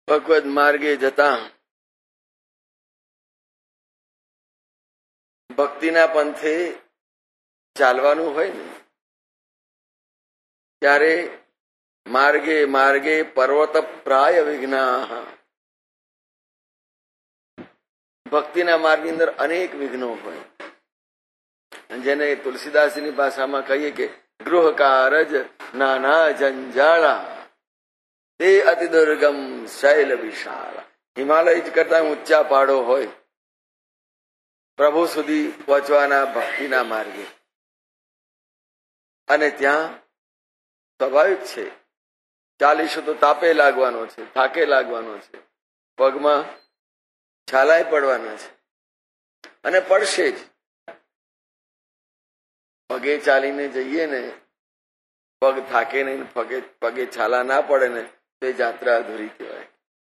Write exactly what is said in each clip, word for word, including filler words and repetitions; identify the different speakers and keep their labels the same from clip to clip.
Speaker 1: ભગવદ માર્ગે જતા ભક્તિના પંથે ચાલવાનું હોય ને ત્યારે માર્ગે માર્ગે પર્વત પ્રાય વિઘ્ના, ભક્તિના માર્ગની અંદર અનેક વિઘ્નો હોય, જેને તુલસીદાસની ભાષામાં કહીએ કે ગૃહ કારજ નાના જંજાળા તે અતિ દુર્ગમ શૈલ વિશાળ. હિમાલય કરતા ઊંચા પહાડો હોય પ્રભુ સુધી પહોંચવાના ભક્તિના માર્ગે, અને ત્યાં સ્વાભાવિક છે ચાલીશું તો તાપે લાગવાનો છે, થાકે લાગવાનો છે, પગમાં છાલાય પડવાના છે અને પડશે જ. પગે ચાલીને જઈએ ને પગ થાકે નહીં, પગે પગે છાલા ના પડે ને તો યાત્રા અધૂરી કહેવાય.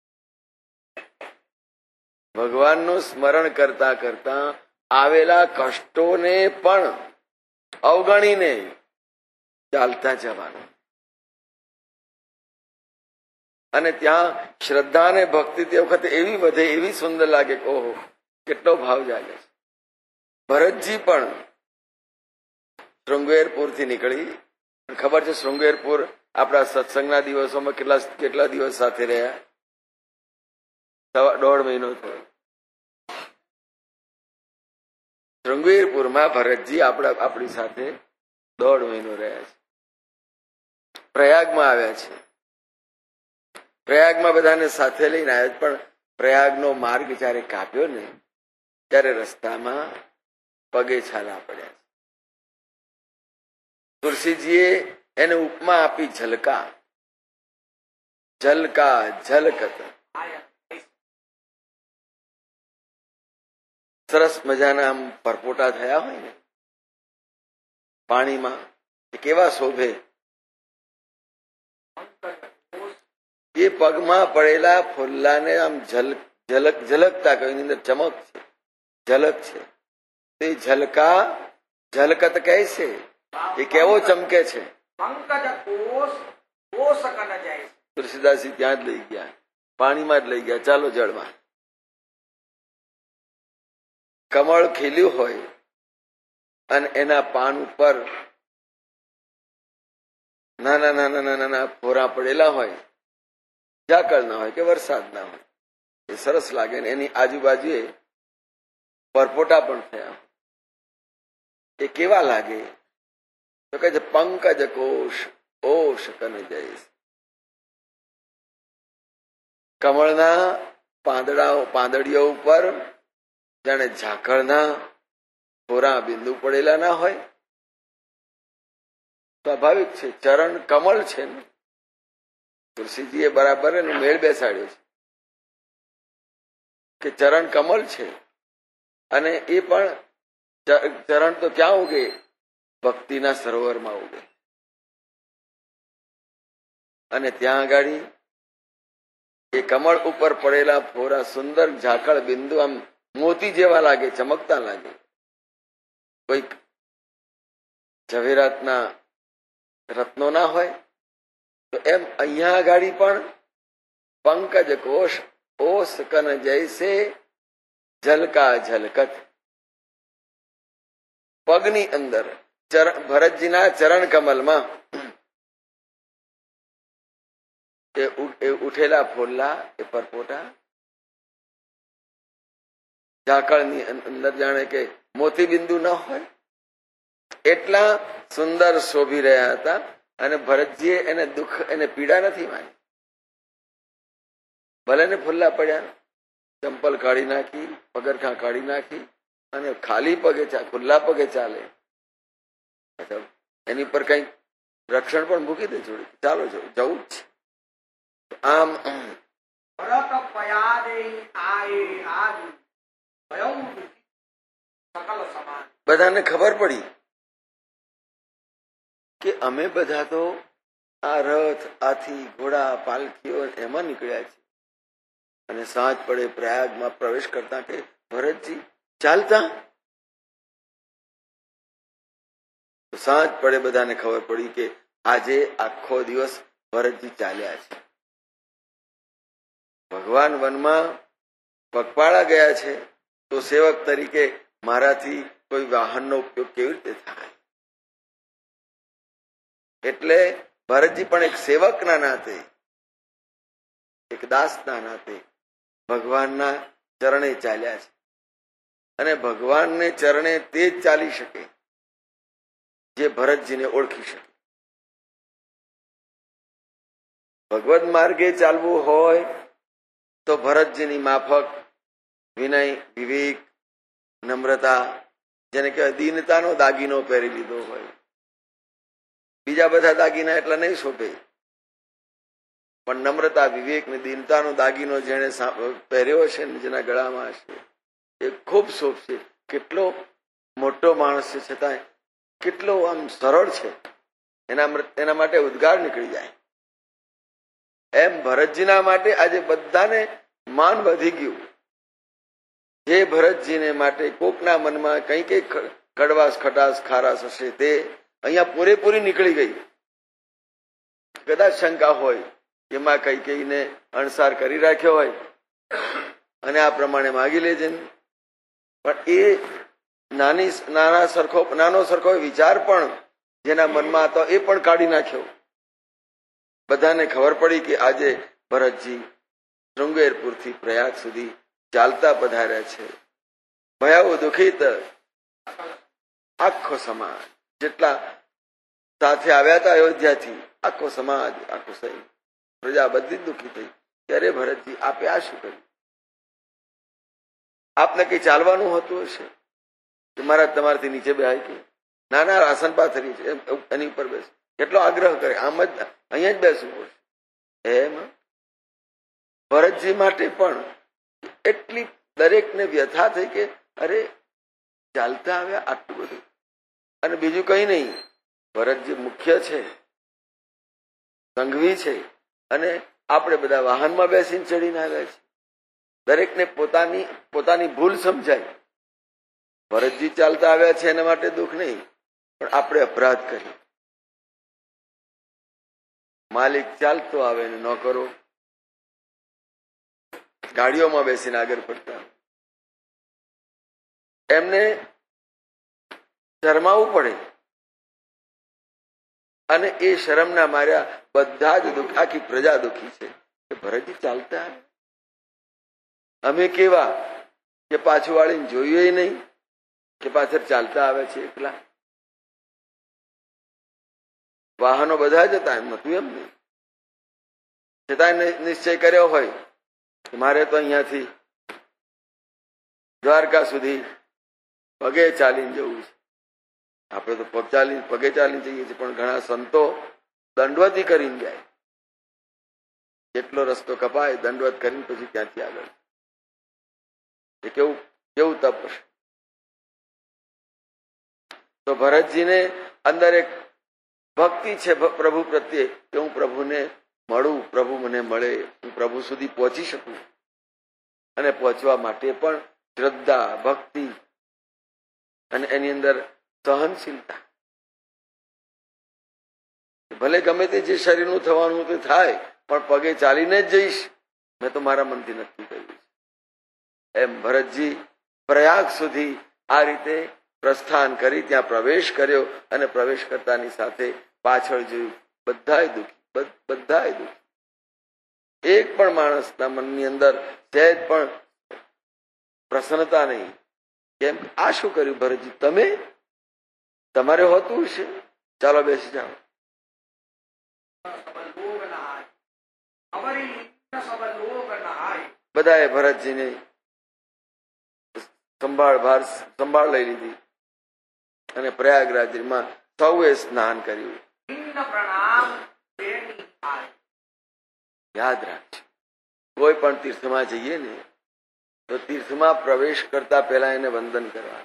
Speaker 1: ભગવાનનું સ્મરણ કરતા કરતા આવેલા કષ્ટોને પણ અવગણીને ચાલતા જવાનું, અને ત્યાં શ્રદ્ધા અને ભક્તિ તે વખતે એવી વધે, એવી સુંદર લાગે કે ઓહો કેટલો ભાવ જાગે છે. ભરતજી પણ શૃંગેરપુર થી નીકળી, ખબર છે શૃંગેરપુર આપણા સત્સંગના દિવસોમાં કેટલા કેટલા દિવસ સાથે રહ્યા? સવા દોઢ મહિનો થયો. શૃંગેરપુરમાં ભરતજી આપણા આપણી સાથે દોઢ મહિનો રહ્યા છે. પ્રયાગમાં આવ્યા છે. પ્રયાગમાં બધાને સાથે લઈને આવ્યા, પણ પ્રયાગનો માર્ગ જયારે કાપ્યો ને ત્યારે રસ્તામાં પગે છાલા પડ્યા છે. તુલસીજીએ એને ઉપમા આપી ઝલકા, ઝલકા ઝલકત. સરસ મજાના આમ પરપોટા થયા હોય ને પાણીમાં, એ કેવા શોભે. એ પગમાં પડેલા ફુલ્લાને આમ ઝલક ઝલક ઝલકતા કહ્યું, એની અંદર ચમક છે, ઝલક છે. તે ઝલકા ઝલકત કહે છે. એ કેવો ચમકે છે. તુલસીદાસજી ત્યાં જ લઈ ગયા, પાણીમાં જ લઈ ગયા, ચાલો જળમાં. કમળ ખીલ્યું હોય અને એના પાન ઉપર નાના નાના નાના નાના ફોરા પડેલા હોય, ઝાકળ ના હોય કે વરસાદ ના હોય, એ સરસ લાગે. ને એની આજુબાજુએ પરપોટા પણ થયા, એ કેવા લાગે તો કહે છે પંકજ કોશ ઓશ કન જઈશ. કમળના પાંદડાઓ પાંદડીઓ ઉપર જાણે ઝાકળના ફોરા બિંદુ પડેલા ના હોય. સ્વાભાવિક છે, ચરણ કમળ છે ને, તુલસીજીએ બરાબર એનો મેળ બેસાડ્યો છે કે ચરણ કમળ છે, અને એ પણ ચરણ તો ક્યાં ઉગે? ભક્તિના સરોવરમાં ઉગે. અને ત્યાં આગળ એ કમળ ઉપર પડેલા ફોરા સુંદર ઝાકળ બિંદુ આમ મોતી જેવા લાગે, ચમકતા લાગે. કોઈક ઝવેરાતના રત્નો ના હોય તો એમ અહીંયા આગળ પણ પંકજ કોશ ઓસ કન જૈસે ઝલકા ઝલકત. પગની અંદર ભરતજીના ચરણ કમલમાં એ ઉઠેલા ફોલ્લા, એ પરપોટા ઝાકળની અંદર જાણે કે મોતી બિંદુ ન હોય એટલા સુંદર શોભી રહ્યા હતા. અને ભરતજીએ એને દુઃખ, એને પીડા નથી માની. ભલે ને ફુલ્લા પડ્યા, ચંપલ કાઢી નાખી, પગરખાં કાઢી નાખી અને ખાલી પગે ખુલ્લા પગે ચાલે, એની પર કઈ રક્ષણ પણ મૂકી દે જોડે, ચાલો જવું જવું જ છે. આમ બધાને ખબર પડી કે અમે બધા તો આ રથ, આથી, ઘોડા, પાલખીઓ એમાં નીકળ્યા છે, અને સાંજ પડે પ્રયાગમાં પ્રવેશ કરતા કે ભરતજી ચાલતા. સાંજ પડે બધાને ખબર પડી કે આજે આખો દિવસ ભરતજી ચાલ્યા છે. ભગવાન વનમાં પગપાળા ગયા છે તો સેવક તરીકે મારાથી કોઈ વાહનનો ઉપયોગ કેવી રીતે થાય? એટલે ભરતજી પણ એક સેવકના નાતે, એક દાસના નાતે ભગવાનના ચરણે ચાલ્યા છે. અને ભગવાનને ચરણે તે જ ચાલી શકે જે ભરતજીને ઓળખી શકે. ભગવદ માર્ગે ચાલવું હોય તો ભરતજીની માફક વિનય, વિવેક, નમ્રતા, જેને કહેવાય દીનતાનો દાગીનો પહેરી લીધો હોય. બીજા બધા દાગીના એટલા નહીં શોભે, પણ નમ્રતા, વિવેક ને દીનતાનો દાગીનો જેને પહેર્યો હશે ને જેના ગળામાં હશે એ ખૂબ શોભશે. કેટલો મોટો માણસ છે છતાં કેટલો આમ સરળ છે, એના એના માટે ઉદ્ગાર નીકળી જાય. એમ ભરતજીના માટે આજે બધાને માન વધી ગયું. જે ભરતજીને માટે કોકના મનમાં કઈ કઈ કડવાશ, ખટાશ, ખારાશ હશે તે અહીંયા પૂરેપૂરી નીકળી ગઈ. કદાચ શંકા હોય એમાં કઈ કઈને અણસાર કરી રાખ્યો હોય અને આ પ્રમાણે માગી લેજે, પણ એ નાની નાના સરખો નાનો સરખો વિચાર પણ જેના મનમાં હતો એ પણ કાઢી નાખ્યો. બધાને ખબર પડી કે આજે ભરતજી શૃંગેરપુરથી પ્રયાગ સુધી ચાલતા પધાર્યા છે. ભયાવ દુઃખિત આખો સમાજ, જેટલા સાથે આવ્યા હતા અયોધ્યાથી, આખો સમાજ, આખો સહી પ્રજા બધી જ દુઃખી થઈ. ત્યારે ભરતજી આપે આ શું કર્યું? આપને કઈ ચાલવાનું હતું હશે કે મારા તમારાથી નીચે બેહાય કે નાના આસન પાથરી છે એની ઉપર બેસ, કેટલો આગ્રહ કરે, આમ જ અહીંયા જ બેસવું પડશે. એમ ભરતજી માટે પણ એટલી દરેકને વ્યથા થઈ કે અરે ચાલતા આવ્યા આટલું બધું. અને બીજું કઈ નહીં, ભરતજી મુખ્ય છે, સંઘવી છે, અને આપણે બધા વાહનમાં બેસીને ચડીને આવ્યા છે. દરેકને પોતાની પોતાની ભૂલ સમજાય. ભરતજી ચાલતા આવ્યા છે એના માટે દુઃખ નહીં, પણ આપણે અપરાધ કરીએ. માલિક ચાલતો આવે ને નોકરો ગાડીઓમાં બેસીને આગળ પડતા, એમને શરમાવું પડે. અને એ શરમના માર્યા બધા જ દુઃખ, આખી પ્રજા દુઃખી છે કે ભરતજી ચાલતા. અમે કેવા કે પાછું વાળીને જોયું નહીં કે પાછળ ચાલતા આવે છે એકલા. વાહનો બધા જ હતા, એમ નતું એમ નહીં. છતાં નિશ્ચય કર્યો હોય કે મારે તો અહીંયાથી દ્વારકા સુધી પગે ચાલીને જવું છે. આપણે તો પગ ચાલી પગે ચાલીને જઈએ છીએ, પણ ઘણા સંતો દંડવતી કરીને જાય. જેટલો રસ્તો કપાય દંડવત કરીને પછી ત્યાંથી આગળ. એ કેવું કેવું તપ હશે. તો ભરતજીને અંદર એક ભક્તિ છે પ્રભુ પ્રત્યે કે હું પ્રભુને મળું, પ્રભુ મને મળે, હું પ્રભુ સુધી પહોંચી શકું. અને પહોંચવા માટે પણ શ્રદ્ધા, ભક્તિ અને એની અંદર સહનશીલતા. ભલે ગમે તે જે શરીરનું થવાનું તે થાય, પણ પગે ચાલીને જ જઈશ, મેં તો મારા મનથી નક્કી કર્યું છે. એમ ભરતજી પ્રયાગ સુધી આ રીતે પ્રસ્થાન કરી ત્યાં પ્રવેશ કર્યો. અને પ્રવેશ કરતાની સાથે પાછળ જોયું, બધાય દુઃખી, બધાય દુઃખી. એક પણ માણસના મનની અંદર સહેજ પણ પ્રસન્નતા નહીં. કેમ? આ શું કર્યું ભરતજી? તમે તમારે હોતું હશે, ચાલો બેસી જાઓ. બધાએ ભરતજીને સંભાળ ભાર સંભાળ લઈ લીધી અને પ્રયાગરાજમાં સૌએ સ્નાન કર્યું. યાદ રાખજો, કોઈ પણ તીર્થમાં જઈએ ને તો તીર્થમાં પ્રવેશ કરતા પહેલા એને વંદન કરવા,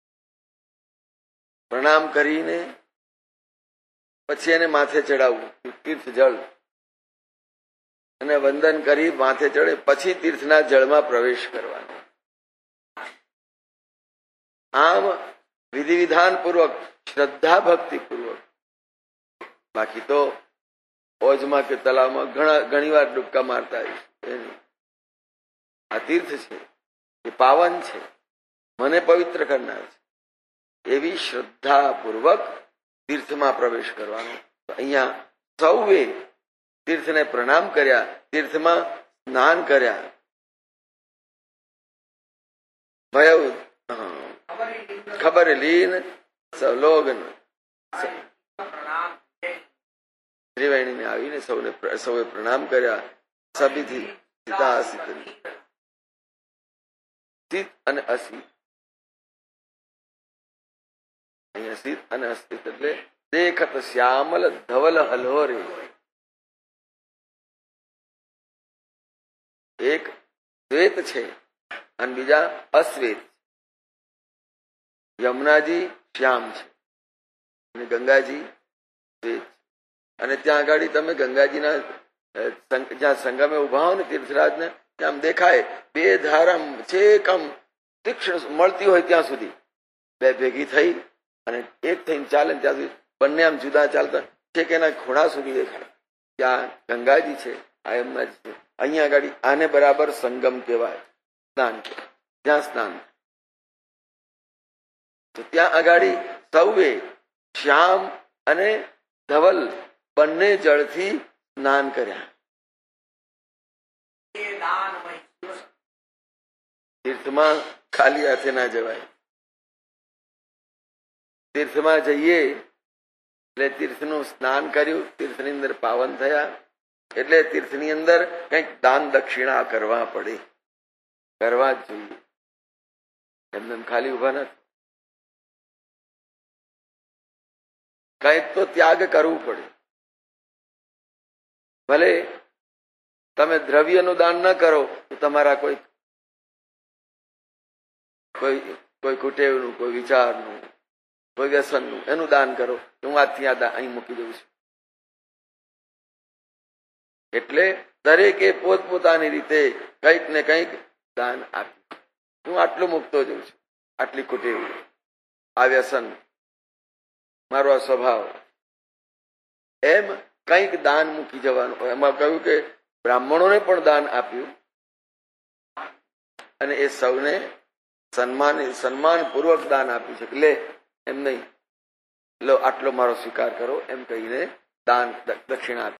Speaker 1: પ્રણામ કરીને પછી એને માથે ચડાવવું તીર્થ જળ, અને વંદન કરી માથે ચડે પછી તીર્થના જળમાં પ્રવેશ કરવાનો. આમ વિધિ વિધાન પૂર્વક, શ્રદ્ધા ભક્તિ પૂર્વક. બાકી તો ઓજમાં કે તલાવમાં ઘણા ઘણી વાર ડૂબકા મારતા તીર્થ છે, એ પાવન છે, મને પવિત્ર કરનાર છે, એવી શ્રદ્ધાપૂર્વક તીર્થમાં પ્રવેશ કરવાનો. અહીંયા સૌએ તીર્થને પ્રણામ કર્યા, તીર્થમાં સ્નાન કર્યા. ભય ખબર લીન સવલોગન ત્રિવેણીને આવીને સૌને સૌએ પ્રણામ કર્યા. સભીથી સીતા અસિત સિત અને અસિત. અહીંયા સિત અને અસિત એટલે દેખત શ્યામલ ધવલ હલોરે. એક શ્વેત છે અને બીજા અશ્વેત. યમુનાજી શ્યામ છે અને ગંગાજી શ્વેત. અને ત્યાં આગળ તમે ગંગાજીના જ્યાં સંગમે ઉભા હો ને તીર્થરાજ ને ત્યાં દેખાય બે ધારા છેક આમ તીક્ષ્ણ મળતી હોય ત્યાં સુધી બે ભેગી થઈ અને એક થઈને ચાલે ત્યાં સુધી બંને આમ જુદા ચાલતા છેક એના ખૂણા સુધી દેખાય. ત્યાં ગંગાજી છે, આ યમુનાજી છે. અહીંયા આગળ આને બરાબર સંગમ કહેવાય, સ્નાન કહેવાય, જ્યાં સ્નાન. તો ત્યાં આગળ સૌએ શ્યામ અને ધવલ બંને જળથી સ્નાન કર્યા. તીર્થમાં ખાલી હાથે ના જવાય. તીર્થમાં જઈએ એટલે તીર્થનું સ્નાન કર્યું, તીર્થની અંદર પાવન થયા એટલે તીર્થની અંદર કંઈક દાન દક્ષિણા કરવા પડે, કરવા જ જોઈએ. એમને ખાલી ઉભા નથી, કંઈક તો ત્યાગ કરવું પડે. ભલે તમે દ્રવ્યનું દાન ન કરો તો તમારા કોઈ કોઈ કોઈ કુટેવનું, કોઈ વિચારનું, કોઈ વ્યસનનું એનું દાન કરો. હું આજથી આ અહીં મૂકી દઉં છું. એટલે દરેકે પોતપોતાની રીતે કંઈક ને કંઈક દાન આપ્યું. હું આટલું મૂકતો જઉં છું, આટલી કુટેવ, આ વ્યસન, મારો આ સ્વભાવ, એમ કંઈક દાન મૂકી જવાનું. એમાં કહ્યું કે બ્રાહ્મણોને પણ દાન આપ્યું અને એ સૌને સન્માન સન્માન પૂર્વક દાન આપ્યું છે. લે એમ નહીં, લો આટલો મારો સ્વીકાર કરો એમ કહીને દાન દક્ષિણા